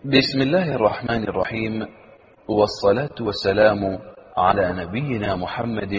بسم الله الرحمن الرحيم، والصلاة والسلام على نبينا محمد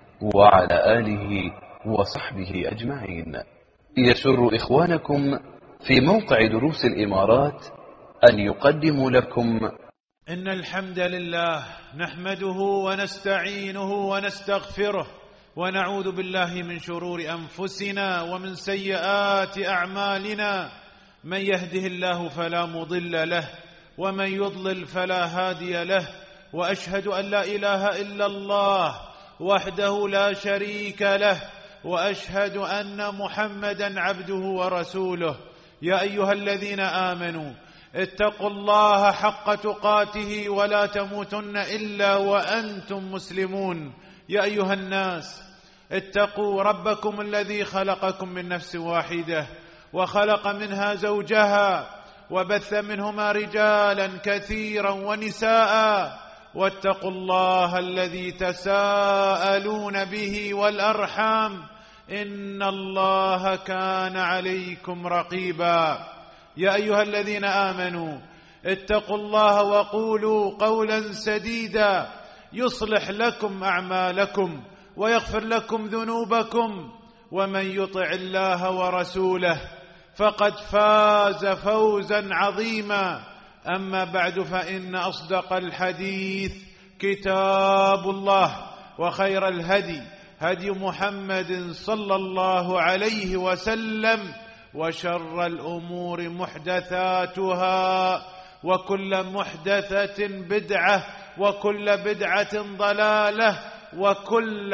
وعلى آله وصحبه أجمعين. يسر إخوانكم في موقع دروس الإمارات أن يقدموا لكم إن الحمد لله نحمده ونستعينه ونستغفره ونعوذ بالله من شرور أنفسنا ومن سيئات أعمالنا. من يهده الله فلا مضل له ومن يضلل فلا هادي له، وأشهد أن لا إله إلا الله وحده لا شريك له، وأشهد أن محمدا عبده ورسوله. يا أيها الذين آمنوا اتقوا الله حق تقاته ولا تموتن إلا وأنتم مسلمون. يا أيها الناس اتقوا ربكم الذي خلقكم من نفس واحدة وخلق منها زوجها وبث منهما رجالا كثيرا ونساء، واتقوا الله الذي تساءلون به والأرحام إن الله كان عليكم رقيبا. يا أيها الذين آمنوا اتقوا الله وقولوا قولا سديدا يصلح لكم أعمالكم ويغفر لكم ذنوبكم، ومن يطع الله ورسوله فقد فاز فوزا عظيما. أما بعد، فإن أصدق الحديث كتاب الله، وخير الهدي هدي محمد صلى الله عليه وسلم، وشر الأمور محدثاتها، وكل محدثة بدعة، وكل بدعة ضلالة، وكل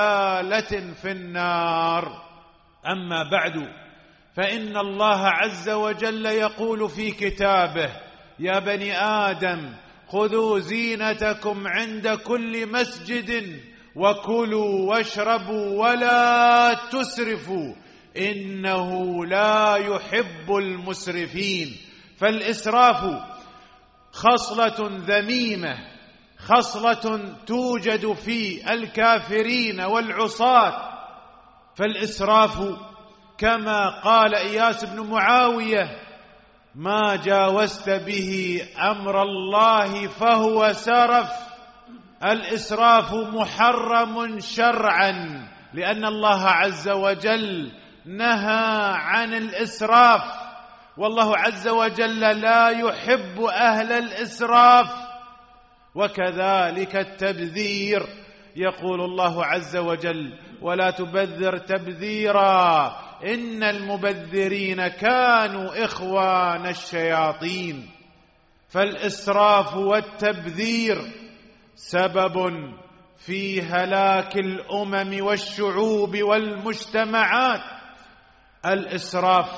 ضلالة في النار. أما بعد، فإن الله عز وجل يقول في كتابه: يا بني آدم خذوا زينتكم عند كل مسجد وكلوا واشربوا ولا تسرفوا إنه لا يحب المسرفين. فالإسراف خصلة ذميمة، خصلة توجد في الكافرين والعصاة. فالإسراف كما قال إياس بن معاوية: ما جاوزت به أمر الله فهو سرف. الإسراف محرم شرعا، لأن الله عز وجل نهى عن الإسراف، والله عز وجل لا يحب أهل الإسراف. وكذلك التبذير، يقول الله عز وجل: ولا تبذر تبذيرا إن المبذرين كانوا إخوان الشياطين. فالإسراف والتبذير سبب في هلاك الأمم والشعوب والمجتمعات. الإسراف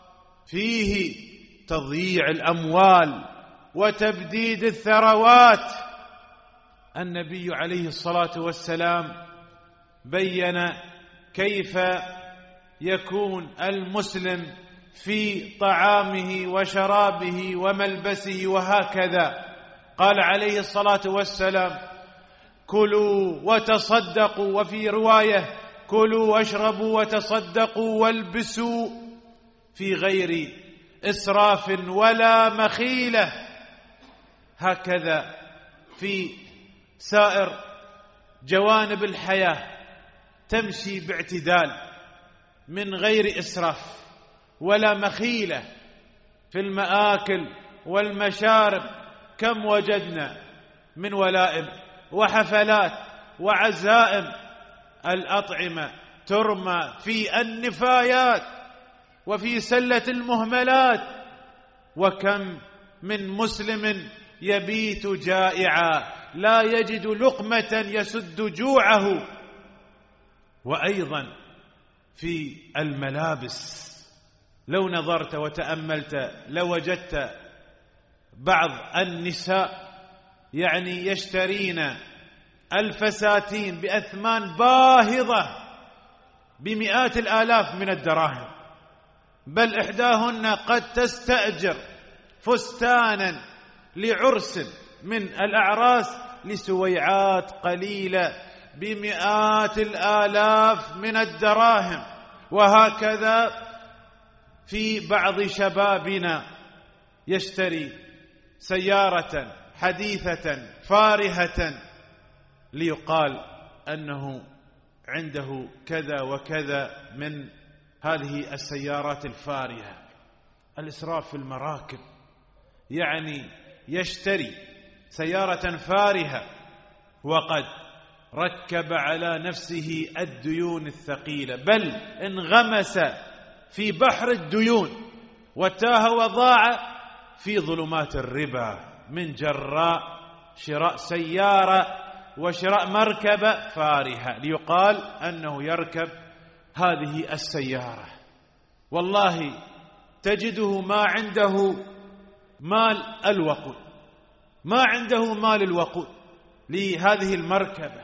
فيه تضييع الأموال وتبديد الثروات. النبي عليه الصلاة والسلام بين كيف يكون المسلم في طعامه وشرابه وملبسه وهكذا. قال عليه الصلاة والسلام: كلوا وتصدقوا، وفي رواية: كلوا واشربوا وتصدقوا والبسوا، في غير إسراف ولا مخيلة. هكذا في سائر جوانب الحياة تمشي باعتدال من غير إسراف ولا مخيلة. في المآكل والمشارب كم وجدنا من ولائم وحفلات وعزائم، الأطعمة ترمى في النفايات وفي سلة المهملات، وكم من مسلم يبيت جائعا لا يجد لقمة يسد جوعه. وأيضا في الملابس، لو نظرت وتأملت لوجدت بعض النساء يشترين الفساتين بأثمان باهظة بمئات الآلاف من الدراهم، بل إحداهن قد تستأجر فستانا لعرس من الأعراس لسويعات قليلة بمئات الآلاف من الدراهم. وهكذا في بعض شبابنا يشتري سيارة حديثة فارهة ليقال أنه عنده كذا وكذا من هذه السيارات الفارهة. الإسراف في المراكب، يعني يشتري سيارة فارهة وقد ركب على نفسه الديون الثقيلة، بل انغمس في بحر الديون وتاه وضاع في ظلمات الربا من جراء شراء سيارة وشراء مركبة فارهة ليقال أنه يركب هذه السيارة. والله تجده ما عنده مال الوقود، ما عنده مال الوقود لهذه المركبة.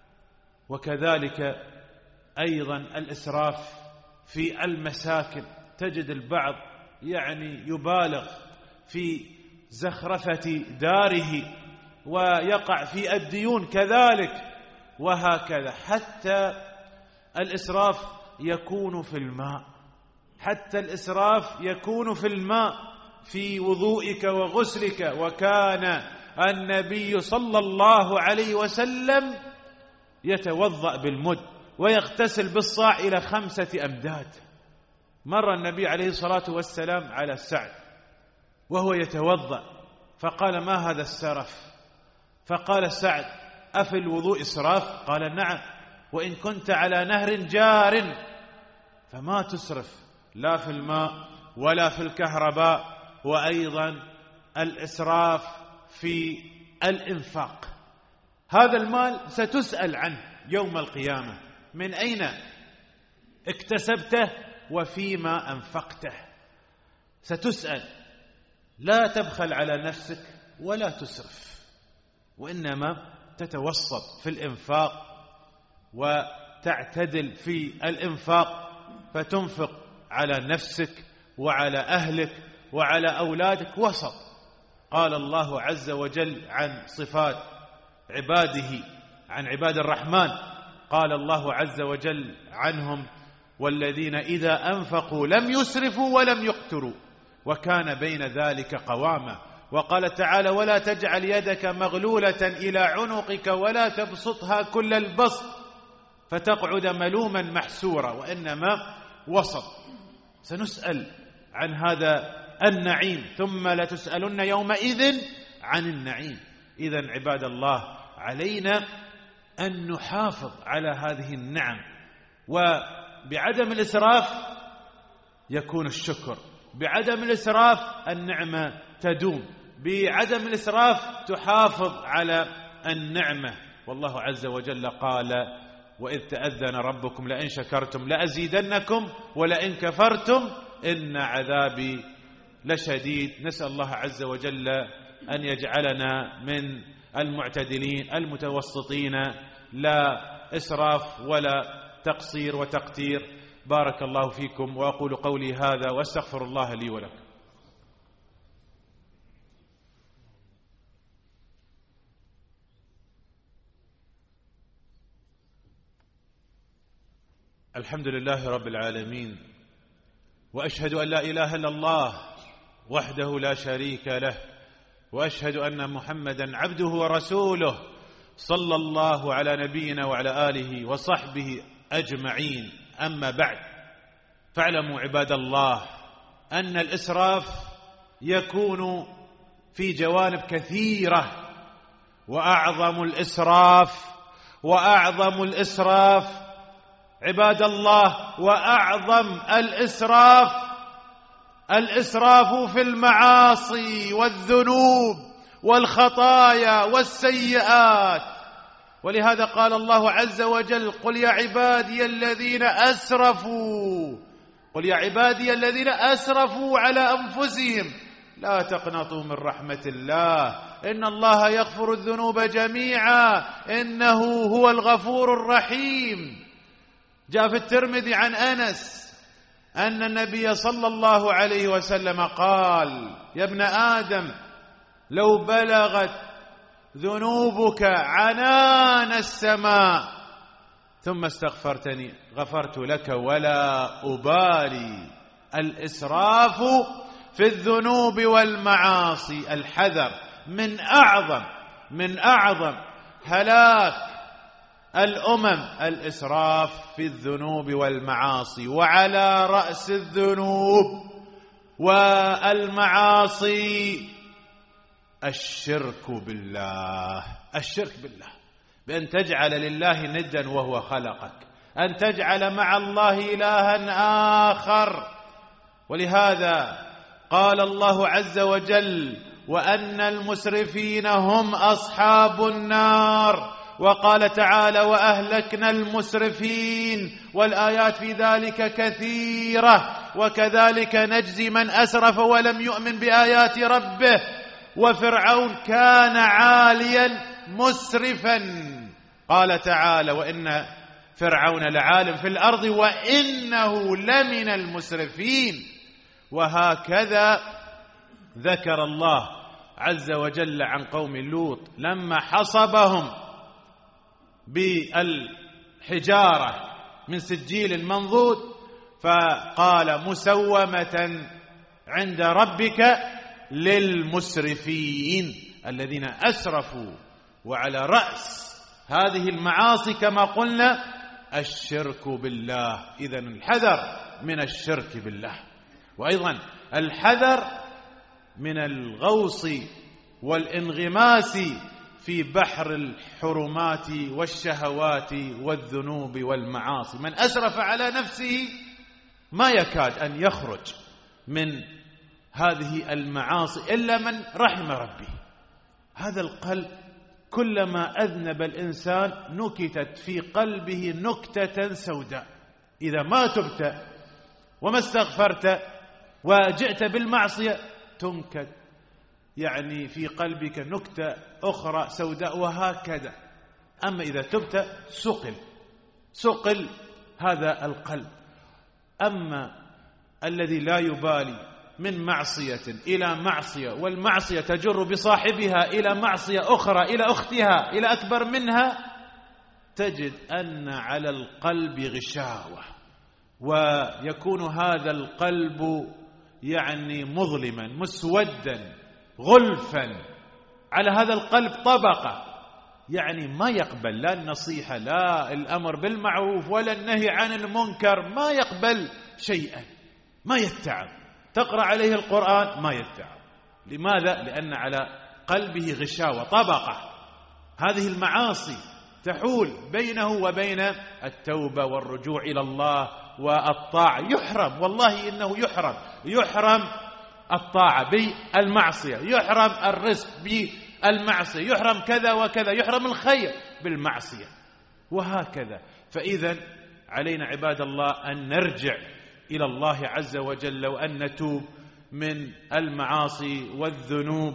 وكذلك أيضا الإسراف في المساكن، تجد البعض يعني يبالغ في زخرفة داره ويقع في الديون كذلك، وهكذا. حتى الإسراف يكون في الماء، حتى الإسراف يكون في الماء في وضوئك وغسلك. وكان النبي صلى الله عليه وسلم يتوضأ بالمد ويغتسل بالصاع إلى 5 أمداد. مر النبي عليه الصلاة والسلام على سعد وهو يتوضأ فقال: ما هذا السرف؟ فقال سعد: أفي الوضوء إسراف؟ قال: نعم، وإن كنت على نهر جار فما تسرف لا في الماء ولا في الكهرباء. وأيضا الإسراف في الإنفاق، هذا المال ستسأل عنه يوم القيامة، من أين اكتسبته وفيما أنفقته، ستسأل. لا تبخل على نفسك ولا تسرف، وإنما تتوسط في الإنفاق وتعتدل في الإنفاق، فتنفق على نفسك وعلى أهلك وعلى أولادك وسط. قال الله عز وجل عن صفات عباده، عن عباد الرحمن، قال الله عز وجل عنهم: والذين إذا أنفقوا لم يسرفوا ولم يقتروا وكان بين ذلك قواما. وقال تعالى: ولا تجعل يدك مغلولة إلى عنقك ولا تبسطها كل البسط فتقعد ملوما محسورا، وإنما وسط. سنسأل عن هذا النعيم ثم لتسألن يومئذ عن النعيم. إذن عباد الله، علينا أن نحافظ على هذه النعم، وبعدم الإسراف يكون الشكر، بعدم الإسراف النعمة تدوم، بعدم الإسراف تحافظ على النعمة. والله عز وجل قال: وإذ تأذن ربكم لئن شكرتم لأزيدنكم ولئن كفرتم إن عذابي لشديد. نسأل الله عز وجل أن يجعلنا من المعتدلين المتوسطين، لا إسراف ولا تقصير وتقتير. بارك الله فيكم، وأقول قولي هذا وأستغفر الله لي ولكم. الحمد لله رب العالمين، وأشهد أن لا إله إلا الله وحده لا شريك له، وأشهد أن محمدا عبده ورسوله، صلى الله على نبينا وعلى آله وصحبه أجمعين. أما بعد، فاعلموا عباد الله أن الإسراف يكون في جوانب كثيرة، وأعظم الإسراف عباد الله، وأعظم الإسراف في المعاصي والذنوب والخطايا والسيئات. ولهذا قال الله عز وجل: قل يا عبادي الذين أسرفوا على أنفسهم لا تقنطوا من رحمة الله إن الله يغفر الذنوب جميعا إنه هو الغفور الرحيم. جاء في الترمذي عن أنس أن النبي صلى الله عليه وسلم قال: يا ابن آدم لو بلغت ذنوبك عنان السماء ثم استغفرتني غفرت لك ولا أبالي. الإسراف في الذنوب والمعاصي. الحذر من أعظم هلاك الأمم الإسراف في الذنوب والمعاصي، وعلى رأس الذنوب والمعاصي الشرك بالله. بأن تجعل لله ندا وهو خلقك، أن تجعل مع الله إلها آخر. ولهذا قال الله عز وجل: وأن المسرفين هم أصحاب النار. وقال تعالى: وأهلكنا المسرفين. والآيات في ذلك كثيرة. وكذلك نجزي من أسرف ولم يؤمن بآيات ربه. وفرعون كان عاليا مسرفا. قال تعالى: وإن فرعون لعال في الأرض وإنه لمن المسرفين. وهكذا ذكر الله عز وجل عن قوم لوط لما حصبهم بالحجارة من سجيل منضود، فقال: مسومة عند ربك للمسرفين الذين أسرفوا. وعلى رأس هذه المعاصي كما قلنا الشرك بالله. إذن الحذر من الشرك بالله، وأيضا الحذر من الغوص والانغماس في بحر الحرمات والشهوات والذنوب والمعاصي. من أسرف على نفسه ما يكاد أن يخرج من هذه المعاصي إلا من رحم ربه. هذا القلب كلما أذنب الإنسان نكتت في قلبه نكتة سوداء. إذا ما تبت وما استغفرت وجئت بالمعصية تنكت يعني في قلبك نكتة أخرى سوداء، وهكذا. أما إذا تبت سقل هذا القلب. أما الذي لا يبالي من معصية إلى معصية، والمعصية تجر بصاحبها إلى معصية أخرى، إلى أختها، إلى أكبر منها، تجد أن على القلب غشاوة، ويكون هذا القلب يعني مظلما مسودا غلفا. على هذا القلب طبقة يعني ما يقبل لا النصيحة، لا الأمر بالمعروف، ولا النهي عن المنكر، ما يقبل شيئا، ما يتعب. تقرأ عليه القرآن ما يتعب. لماذا؟ لأن على قلبه غشاوة، طبقة. هذه المعاصي تحول بينه وبين التوبة والرجوع إلى الله والطاعة. يحرم، والله إنه يحرم الطاعة بالمعصية، يحرم الرزق بالمعصية، يحرم كذا وكذا، يحرم الخير بالمعصية، وهكذا. فإذا علينا عباد الله أن نرجع إلى الله عز وجل، وأن نتوب من المعاصي والذنوب،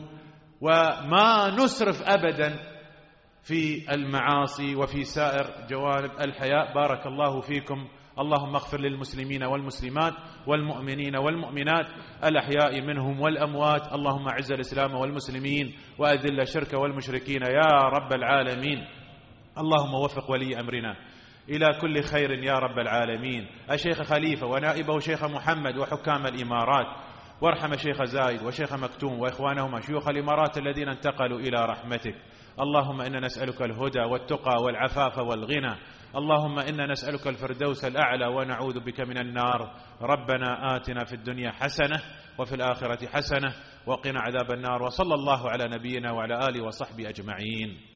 وما نسرف أبدا في المعاصي وفي سائر جوانب الحياة. بارك الله فيكم. اللهم اغفر للمسلمين والمسلمات والمؤمنين والمؤمنات الأحياء منهم والأموات. اللهم أعز الإسلام والمسلمين وأذل الشرك والمشركين يا رب العالمين. اللهم وفق ولي أمرنا إلى كل خير يا رب العالمين، الشيخ خليفة ونائبه شيخ محمد وحكام الإمارات، وارحم شيخ زايد وشيخ مكتوم وإخوانهما شيوخ الإمارات الذين انتقلوا إلى رحمتك. اللهم إنا نسألك الهدى والتقى والعفاف والغنى. اللهم إنا نسألك الفردوس الأعلى ونعوذ بك من النار. ربنا آتنا في الدنيا حسنة وفي الآخرة حسنة وقنا عذاب النار. وصلى الله على نبينا وعلى آله وصحبه أجمعين.